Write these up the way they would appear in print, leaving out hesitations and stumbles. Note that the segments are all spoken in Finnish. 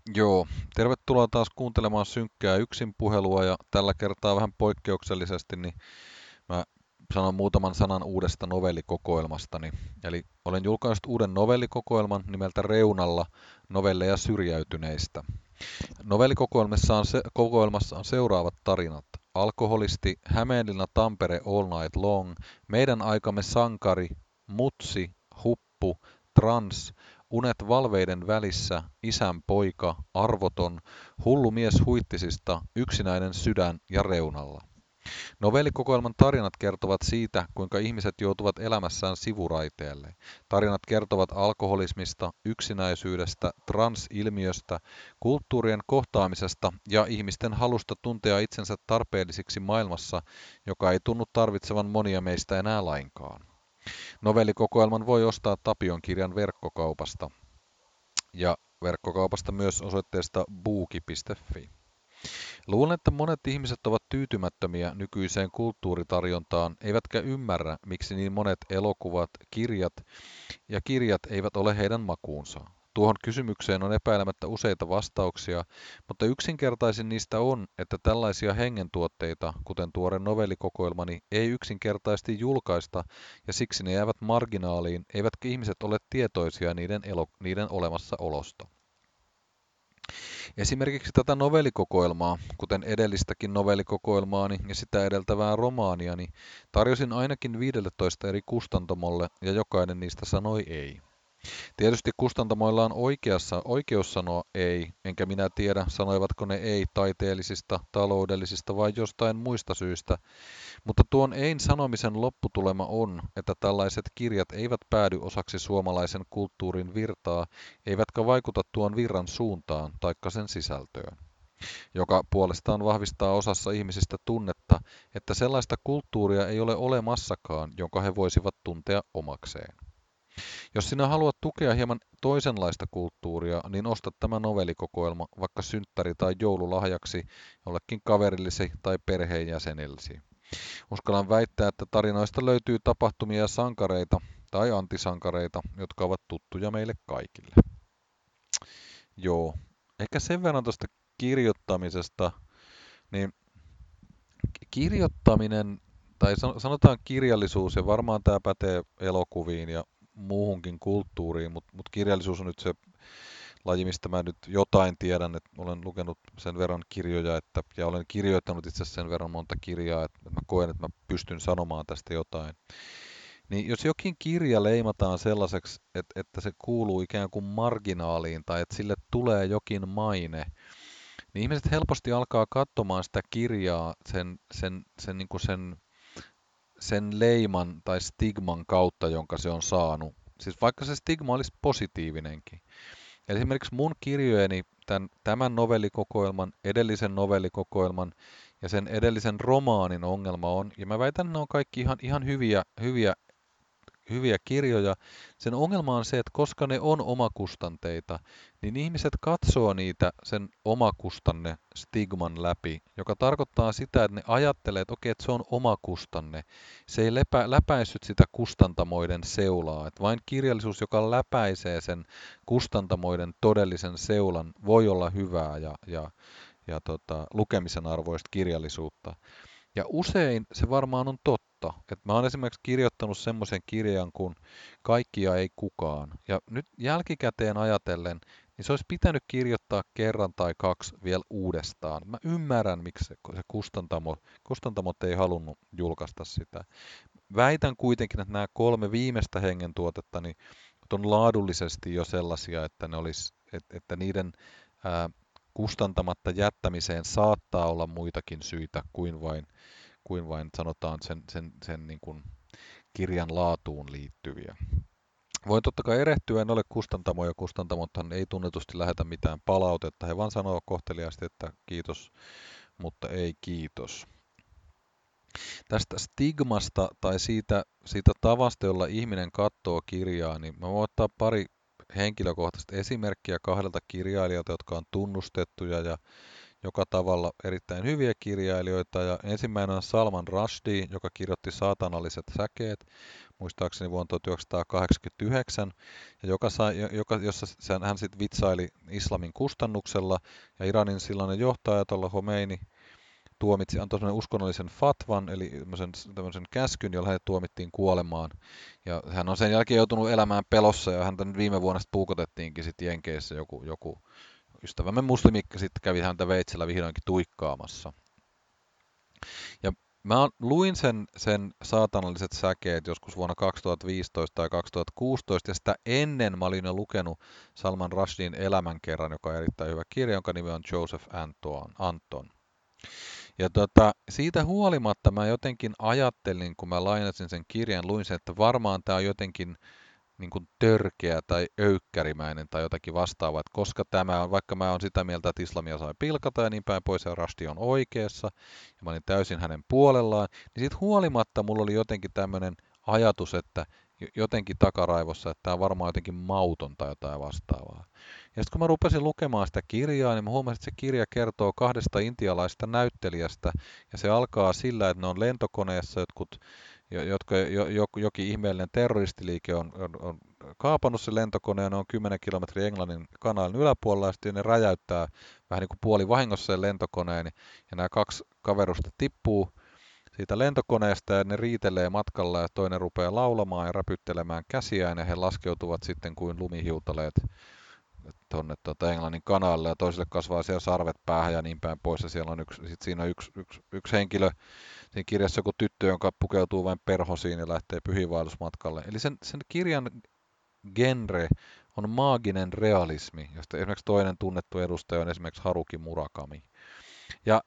Joo, tervetuloa taas kuuntelemaan synkkää yksinpuhelua ja tällä kertaa vähän poikkeuksellisesti, niin mä sanon muutaman sanan uudesta novellikokoelmastani. Eli olen julkaissut uuden novellikokoelman nimeltä Reunalla novelleja syrjäytyneistä. Kokoelmassa on seuraavat tarinat. Alkoholisti, Hämeenlinna Tampere All Night Long, Meidän aikamme sankari, Mutsi, Huppu, Trans, Unet valveiden välissä, Isän poika, Arvoton, Hullu mies Huittisista, Yksinäinen sydän ja Reunalla. Novellikokoelman tarinat kertovat siitä, kuinka ihmiset joutuvat elämässään sivuraiteelle. Tarinat kertovat alkoholismista, yksinäisyydestä, transilmiöstä, kulttuurien kohtaamisesta ja ihmisten halusta tuntea itsensä tarpeellisiksi maailmassa, joka ei tunnu tarvitsevan monia meistä enää lainkaan. Novellikokoelman voi ostaa Tapion kirjan verkkokaupasta ja verkkokaupasta myös osoitteesta buuki.fi. Luulen, että monet ihmiset ovat tyytymättömiä nykyiseen kulttuuritarjontaan, eivätkä ymmärrä, miksi niin monet elokuvat, kirjat eivät ole heidän makuunsa. Tuohon kysymykseen on epäilemättä useita vastauksia, mutta yksinkertaisin niistä on, että tällaisia hengentuotteita, kuten tuore novellikokoelmani, ei yksinkertaisesti julkaista ja siksi ne jäävät marginaaliin, eivätkä ihmiset ole tietoisia niiden olemassaolosta. Esimerkiksi tätä novellikokoelmaa, kuten edellistäkin novellikokoelmaani ja sitä edeltävää romaaniani, tarjosin ainakin 15 eri kustantamolle ja jokainen niistä sanoi ei. Tietysti kustantamoilla on oikeus sanoa ei, enkä minä tiedä, sanoivatko ne ei taiteellisista, taloudellisista vai jostain muista syistä, mutta tuon ein sanomisen lopputulema on, että tällaiset kirjat eivät päädy osaksi suomalaisen kulttuurin virtaa, eivätkä vaikuta tuon virran suuntaan taikka sen sisältöön, joka puolestaan vahvistaa osassa ihmisistä tunnetta, että sellaista kulttuuria ei ole olemassakaan, jonka he voisivat tuntea omakseen. Jos sinä haluat tukea hieman toisenlaista kulttuuria, niin osta tämä novellikokoelma vaikka synttäri- tai joululahjaksi jollekin kaverillesi tai perheenjäsenellesi. Uskallan väittää, että tarinoista löytyy tapahtumia ja sankareita tai antisankareita, jotka ovat tuttuja meille kaikille. Joo, ehkä sen verran tuosta kirjoittamisesta, niin kirjoittaminen, tai sanotaan kirjallisuus, ja varmaan tämä pätee elokuviin ja muuhunkin kulttuuriin, mutta kirjallisuus on nyt se laji, mistä mä nyt jotain tiedän, että olen lukenut sen verran kirjoja, ja olen kirjoittanut itse asiassa sen verran monta kirjaa, että mä koen, että mä pystyn sanomaan tästä jotain. Niin jos jokin kirja leimataan sellaiseksi, että se kuuluu ikään kuin marginaaliin tai että sille tulee jokin maine, niin ihmiset helposti alkaa katsomaan sitä kirjaa sen leiman tai stigman kautta, jonka se on saanut. Siis vaikka se stigma olisi positiivinenkin. Eli esimerkiksi mun kirjojeni, tämän novellikokoelman, edellisen novellikokoelman ja sen edellisen romaanin ongelma on, ja mä väitän, että ne on kaikki ihan hyviä kirjoja. Sen ongelma on se, että koska ne on omakustanteita, niin ihmiset katsoo niitä sen omakustanne stigman läpi, joka tarkoittaa sitä, että ne ajattelee, että okei, että se on omakustanne. Se ei läpäissyt sitä kustantamoiden seulaa. Että vain kirjallisuus, joka läpäisee sen kustantamoiden todellisen seulan, voi olla hyvää ja lukemisen arvoista kirjallisuutta. Ja usein se varmaan on totta. Et mä oon esimerkiksi kirjoittanut semmoisen kirjan kuin Kaikkia ei kukaan. Ja nyt jälkikäteen ajatellen, niin se olisi pitänyt kirjoittaa kerran tai kaksi vielä uudestaan. Mä ymmärrän, miksi se kustantamot ei halunnut julkaista sitä. Väitän kuitenkin, että nämä 3 viimeistä hengentuotetta niin on laadullisesti jo sellaisia, että niiden kustantamatta jättämiseen saattaa olla muitakin syitä kuin vain sanotaan sen niin kuin kirjan laatuun liittyviä. Voin totta kai erehtyä, en ole kustantamo ja kustantamothan ei tunnetusti lähetä mitään palautetta. He vaan sanoo kohteliaasti, että kiitos, mutta ei kiitos. Tästä stigmasta tai siitä tavasta, jolla ihminen katsoo kirjaa, niin mä voin ottaa pari henkilökohtaista esimerkkiä 2 kirjailijalta, jotka on tunnustettuja ja joka tavalla erittäin hyviä kirjailijoita. Ja ensimmäinen on Salman Rushdie, joka kirjoitti Saatanalliset säkeet, muistaakseni vuonna 1989, ja hän sitten vitsaili islamin kustannuksella, ja Iranin silloinen johtaja Ayatollah Khomeini antoi sellainen uskonnollisen fatvan, eli tämmöisen käskyn, jolla hänet tuomittiin kuolemaan. Ja hän on sen jälkeen joutunut elämään pelossa, ja häntä nyt viime vuonna puukotettiinkin sitten Jenkeissä joku ystävämme muslimikka sitten kävi häntä veitsellä vihdoinkin tuikkaamassa. Ja luin sen saatanalliset säkeet joskus vuonna 2015 tai 2016, ja sitä ennen mä olin jo lukenut Salman Rushdien elämänkerran, joka on erittäin hyvä kirja, jonka nimi on Joseph Anton. Ja siitä huolimatta mä jotenkin ajattelin, kun mä lainasin sen kirjan, luin sen, että varmaan tämä on jotenkin niin kuin törkeä tai öykkärimäinen tai jotakin vastaavaa, että koska tämä on, vaikka mä oon sitä mieltä, että islamia saa pilkata ja niin päin pois ja Rushdie on oikeassa, ja mä olin täysin hänen puolellaan, niin siitä huolimatta mulla oli jotenkin tämmöinen ajatus, että jotenkin takaraivossa, että tämä on varmaan jotenkin mauton tai jotain vastaavaa. Ja sitten kun mä rupesin lukemaan sitä kirjaa, niin mä huomasin, että se kirja kertoo kahdesta intialaisesta näyttelijästä, ja se alkaa sillä, että ne on lentokoneessa jokin ihmeellinen terroristiliike on kaapannut se lentokone, ja ne on 10 kilometriä Englannin kanaalin yläpuolella, ja sitten ne räjäyttää vähän niin kuin puolivahingossa sen lentokoneen, ja nämä kaksi kaverusta tippuu siitä lentokoneesta, ja ne riitelee matkalla, ja toinen rupeaa laulamaan ja räpyttelemään käsiään, ja he laskeutuvat sitten kuin lumihiutaleet tuonne Englannin kanaalle, ja toiselle kasvaa siellä sarvet päähän ja niin päin pois, ja siellä on siinä on yksi henkilö, siinä kirjassa joku tyttö, joka pukeutuu vain perhosiin ja lähtee pyhiinvaellusmatkalle. Eli sen kirjan genre on maaginen realismi, josta esimerkiksi toinen tunnettu edustaja on esimerkiksi Haruki Murakami. Ja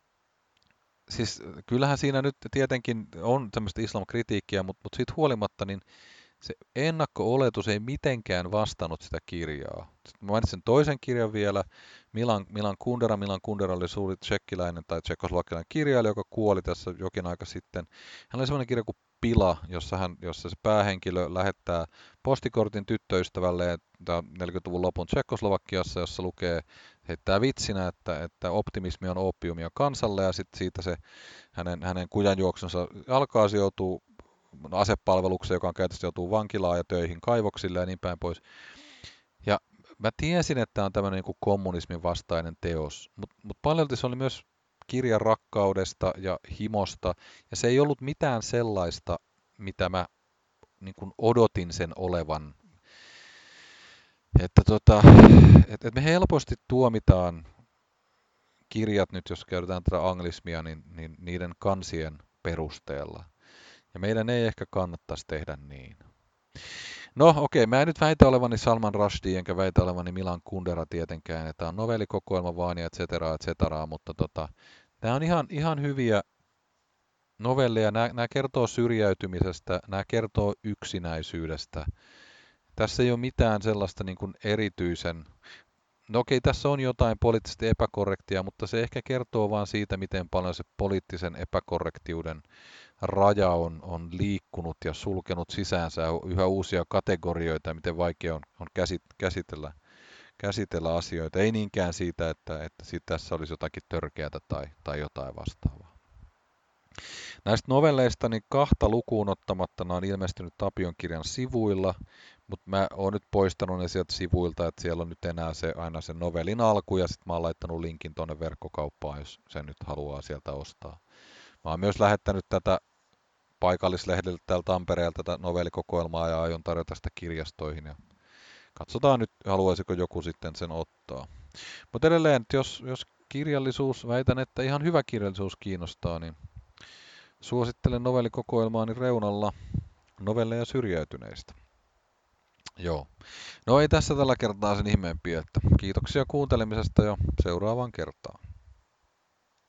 siis kyllähän siinä nyt tietenkin on tämmöistä islamkritiikkiä, mutta siitä huolimatta niin se ennakko-oletus ei mitenkään vastannut sitä kirjaa. Sitten mä mainitsin toisen kirjan vielä, Milan Kundera. Milan Kundera oli suuri tsekkiläinen tai tsekkoslovakialainen kirjailija, joka kuoli tässä jokin aika sitten. Hän oli sellainen kirja kuin Pila, jossa se päähenkilö lähettää postikortin tyttöystävälle, tämä 40-luvun lopun Tsekkoslovakiassa, jossa lukee, heittää vitsinä, että optimismi on oopiumia kansalle, ja sitten siitä se hänen kujanjuoksunsa alkaa, se joutuu asepalvelukseen, joka on käytössä, joutuu vankilaan ja töihin kaivoksille ja niin päin pois. Ja mä tiesin, että tämä on tämmöinen niin kuin kommunismin vastainen teos, mutta paljolti se oli myös kirjan rakkaudesta ja himosta, ja se ei ollut mitään sellaista, mitä mä niin kuin odotin sen olevan. Että me helposti tuomitaan kirjat nyt, jos käytetään tätä anglismia, niin niiden kansien perusteella. Ja meidän ei ehkä kannattaisi tehdä niin. No okei, mä en nyt väitä olevani Salman Rushdie, enkä väitä olevani Milan Kundera tietenkään. Tämä on novellikokoelma vaan ja et cetera, mutta nämä on ihan hyviä novelleja. Nämä kertoo syrjäytymisestä, nämä kertoo yksinäisyydestä. Tässä ei ole mitään sellaista niin kuin erityisen. No okei, tässä on jotain poliittisesti epäkorrektia, mutta se ehkä kertoo vain siitä, miten paljon se poliittisen epäkorrektiuden raja on liikkunut ja sulkenut sisäänsä yhä uusia kategorioita, miten vaikea on käsitellä asioita. Ei niinkään siitä, että tässä olisi jotakin törkeätä tai jotain vastaavaa. Näistä novelleista niin 2 lukuun ottamatta ne on ilmestynyt Tapion kirjan sivuilla, mutta mä oon nyt poistanut ne sieltä sivuilta, että siellä on nyt enää aina se novellin alku, ja sitten mä oon laittanut linkin tuonne verkkokauppaan, jos sen nyt haluaa sieltä ostaa. Mä oon myös lähettänyt tätä paikallislehdelle täällä Tampereelta tätä novellikokoelmaa ja aion tarjota sitä kirjastoihin. Ja katsotaan nyt, haluaisiko joku sitten sen ottaa. Mutta edelleen, että jos kirjallisuus, väitän, että ihan hyvä kirjallisuus kiinnostaa, niin suosittelen novellikokoelmaani reunalla novelleja syrjäytyneistä. Joo. No ei tässä tällä kertaa sen ihmeempiä, että kiitoksia kuuntelemisesta ja seuraavaan kertaan.